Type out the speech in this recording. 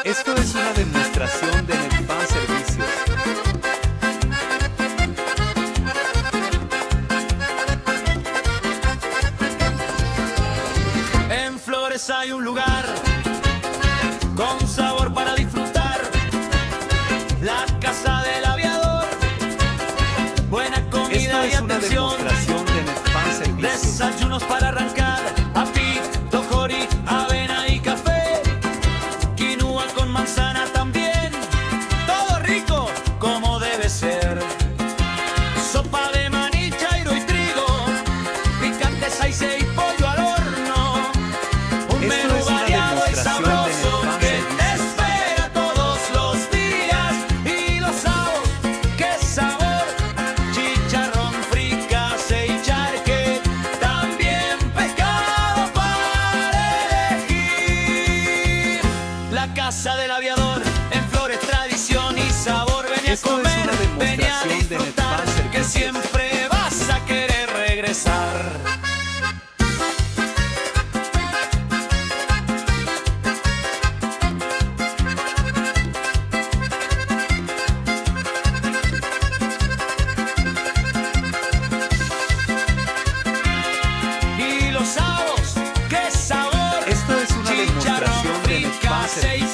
Esto es una demostración de Netpan Servicios. En Flores hay un lugar con sabor para disfrutar, la casa del aviador, buena comida y Esto es una atención, demostración de Netpan Servicios. desayunos para arrancar, apito, jori, avena y café, quinua con manzana también, todo rico como debe ser. Sopa de maní, chairo y trigo, picante, saice y pollo al horno, un Esto menú es una variado y demostración sabroso de Netpan que te Servicios. espera todos los días. Y los sábados, qué sabor, chicharrón, fricase y charque, también pescado para elegir. La casa del aviador, en Flores, tradición y sabor. Vení a Esto es comer, una vení a demostración de disfrutar, Netpan Servicios. que siempre vas a querer regresar. Y los sábados, qué sabor, Esto es una chicharrón, demostración de Netpan fricase y Servicios.